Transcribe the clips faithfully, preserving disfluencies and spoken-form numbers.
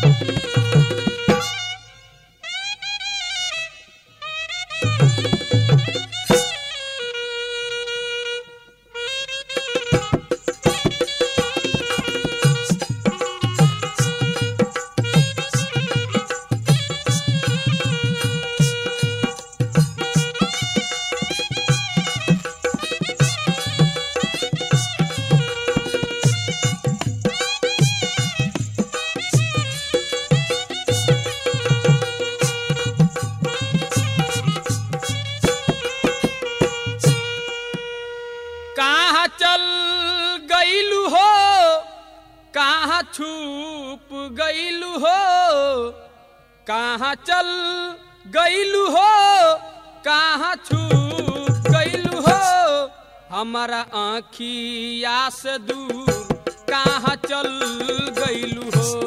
छुप गईलू हो, कहाँ चल गईलू हो, कहाँ छुप गईलू हो, हमारा आँखिया से दूर कहाँ चल गईलू हो।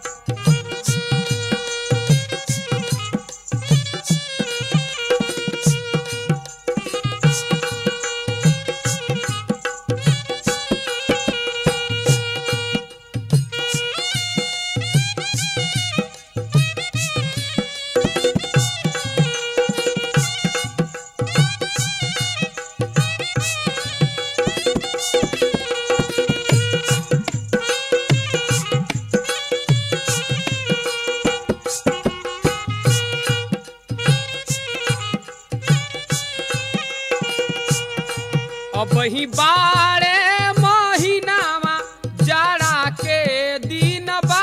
अब ही बारे महीनावा जाड़ा के दिन बा,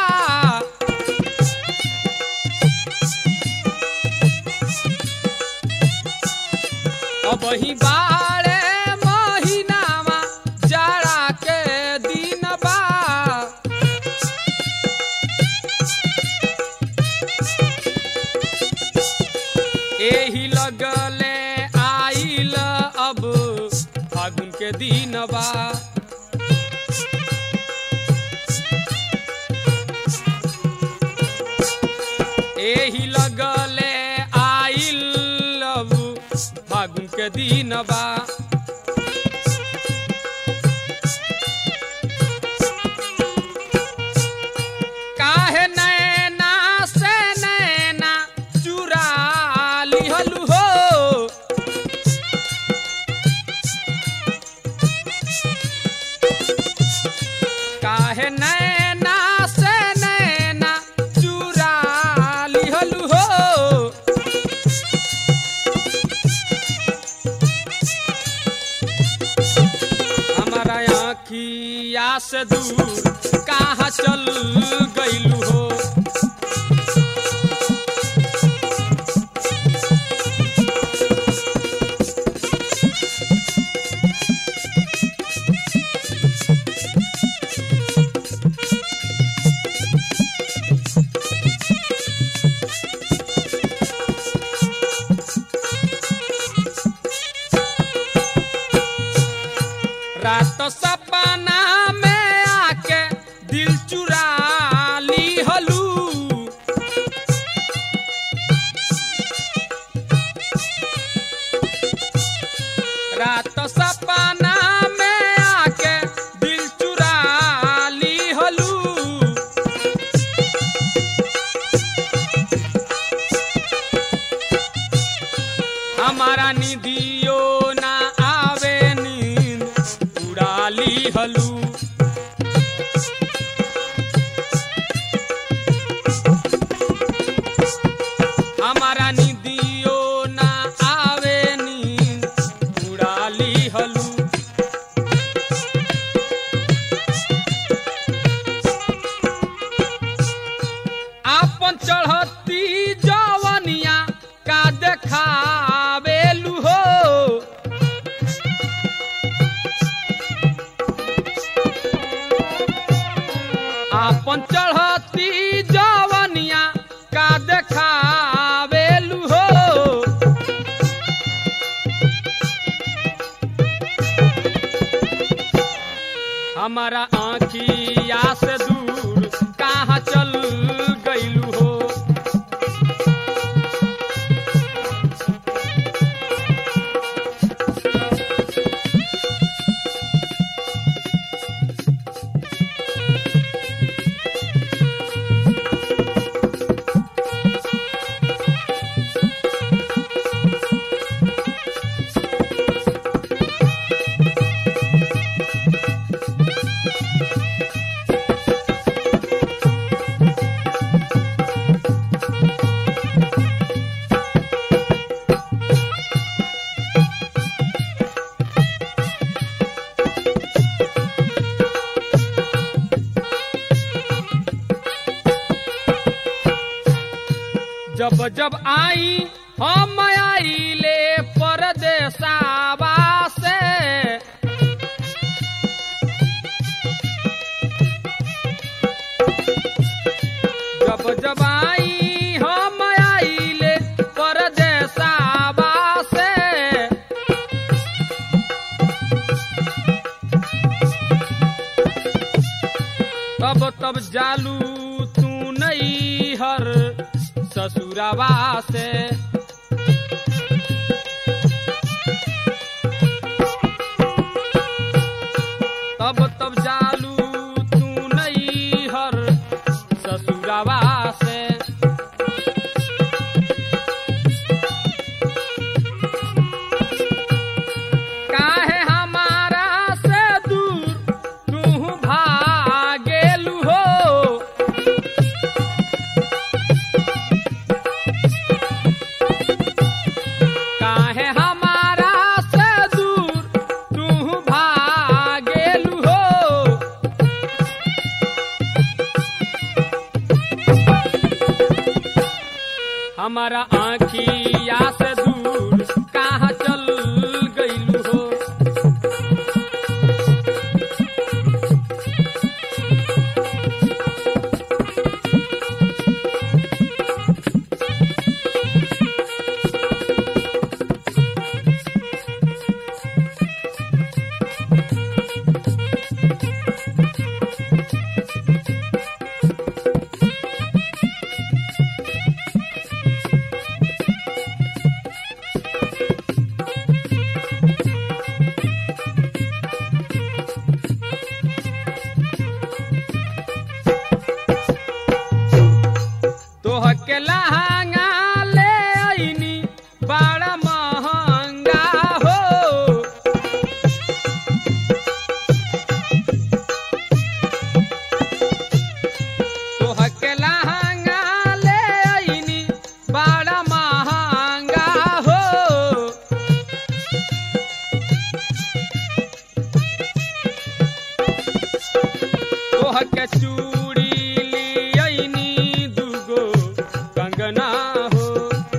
अब ही बारे महीनावा जाड़ा के दिन बा, एही लगले आइल अब फागुन के दिन बा। एही लगले आइल अब फागुन के दिन बा। काहे नैना से नैना चुरा लिहलू हो, काहे नैना से नैना चुरा लिहलू हो, हमारा आँखिया से दूर कहाँ चल गईलू हो। रात सपना में आके दिल चुरा लिहलू, रात सपना में आके दिल चुरा लिहलू, हमारा निधियो ना आवे नींद उड़ा लिहलू। हमारा निधियो ना आवे नींद उड़ा लिहलू। आपन चढ़ती जवनिया का देखावेलू हो, आपन चढ़ती जवनिया का देखावेलू हो, हमारा आँखिया से दूर कहाँ चल गईलू हो। जब जब आई हम आइले परदेसावा से, जब जब आई हम आइले परदेसावा से, तब तब जालू तू नहीं हर ससुरावा से। तब तब जालू तू नहीं हर ससुरावा से। काहे हमारा से दूर तू भागेलू हो, काहे हमारा से दूर तू भागेलू हो। हमारा आँखिया से दूर कहाँ चल गइलू हो। तोह के लहंगा ले आईनी बड़ा महंगा हो, तोह के लहंगा ले आईनी बड़ा महंगा हो। तोह के चूड़ी ले आईनी दूगो कंगना हो,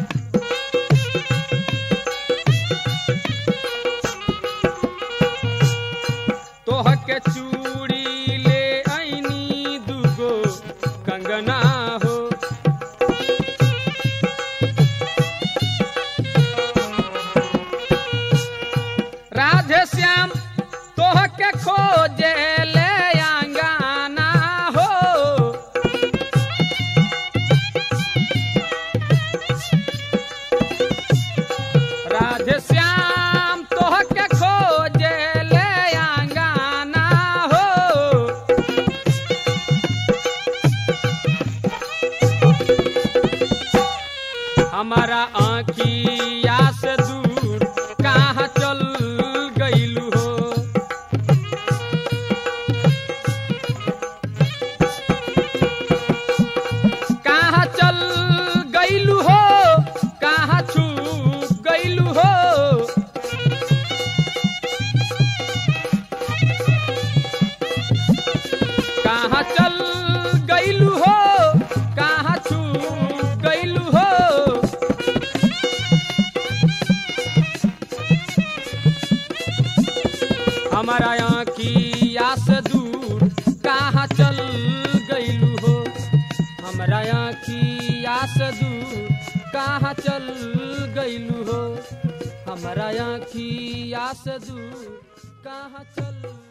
तोह के चूड़ी ले आईनी दूगो कंगना हो। राधे श्याम तोह के खोजे ले अंगाना हो, राधे श्याम तोह के खोजे ले अंगाना हो। हमारा आँखिया से दूर कहाँ चल गइलू हो। कहाँ चल गइलू हो, कहाँ छुप गइलू हो। कहाँ चल गइलू हो, कहाँ छुप गइलू हो। हमारा आँखिया से दूर कहाँ चल गइलू हो। हमारा आँखिया से दूर कहाँ चल गइलू हो। हमारा आँखिया से दूर कहाँ चल